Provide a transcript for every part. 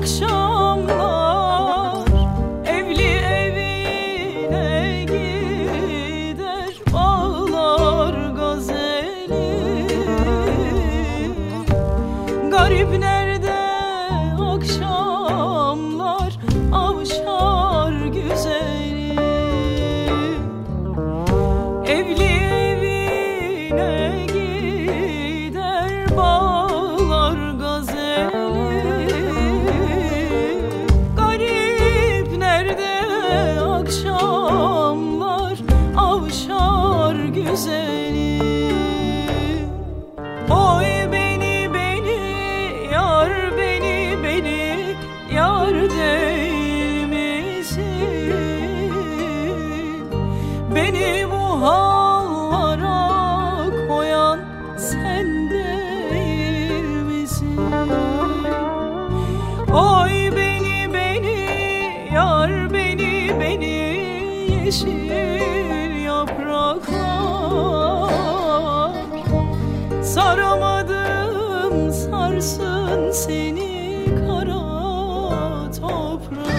akşamlar evli evine gider bağlar gazeli. Garip nerede akşamlar avşar güzeli. Evli evine gider bağlar gazeli. Garip nerede akşamlar avşar güzeli. Oy beni yar beni yar değil misin? Beni bu hallara koyan sen değil misin? Oy beni yar beni yeşil yapraklar saramadım sarsın seni kara toprak.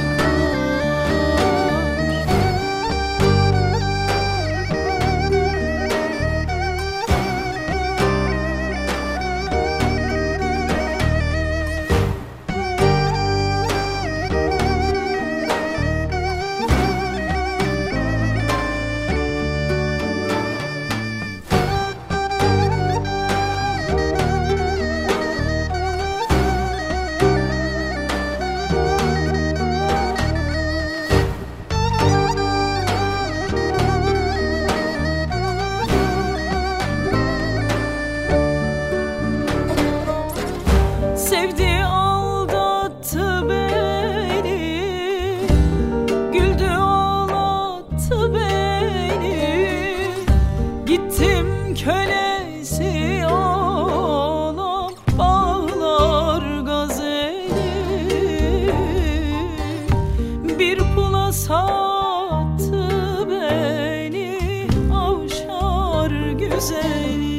Sevdi aldattı beni, güldü ağlattı beni. Gittim kölesi olan bağlar gazeli. Bir pula sattı beni avşar güzeli.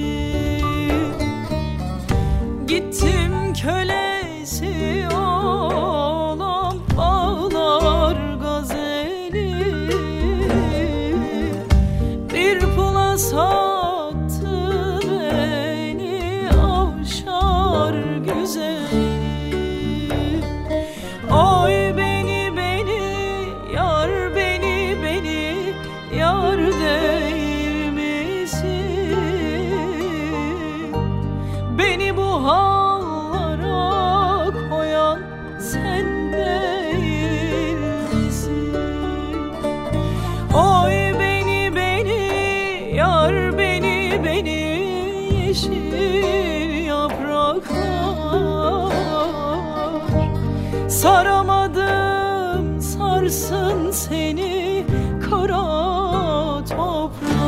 Gittim kölesi olan bağlar gazeli. Bir pula sattı beni avşar güzeli. Oy beni yar beni yar değil misin? Beni bu hallara koyan sen değil misin? Oy beni yar beni yeşil yapraklar saramadım sarsın seni kara toprak.